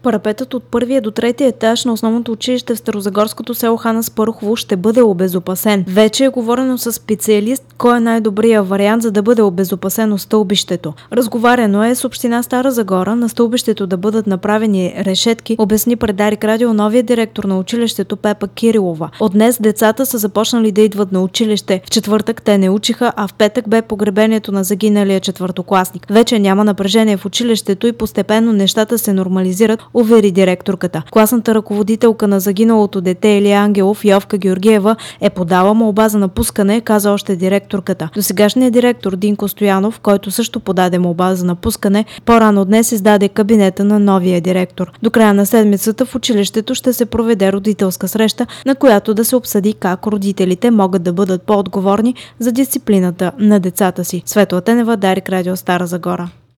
Парапетът от първия до третия етаж на основното училище в старозагорското село Хан Аспарухово ще бъде обезопасен. Вече е говорено с специалист кой е най-добрият вариант, за да бъде обезопасено стълбището. Разговаряно е с община Стара Загора на стълбището да бъдат направени решетки, обясни пред Дарик Радио новия директор на училището Пепа Кирилова. От днес децата са започнали да идват на училище. В четвъртък те не учиха, а в петък бе погребението на загиналия четвъртокласник. Вече няма напрежение в училището и постепенно нещата се нормализират, увери директорката. Класната ръководителка на загиналото дете Илия Ангелов, Йовка Георгиева, е подала молба за напускане, каза още директорката. Досегашният директор Динко Стоянов, който също подаде молба за напускане, по-рано днес издаде кабинета на новия директор. До края на седмицата в училището ще се проведе родителска среща, на която да се обсъди как родителите могат да бъдат по-отговорни за дисциплината на децата си. Светла Тенева, Дарик Радио, Стара Загора.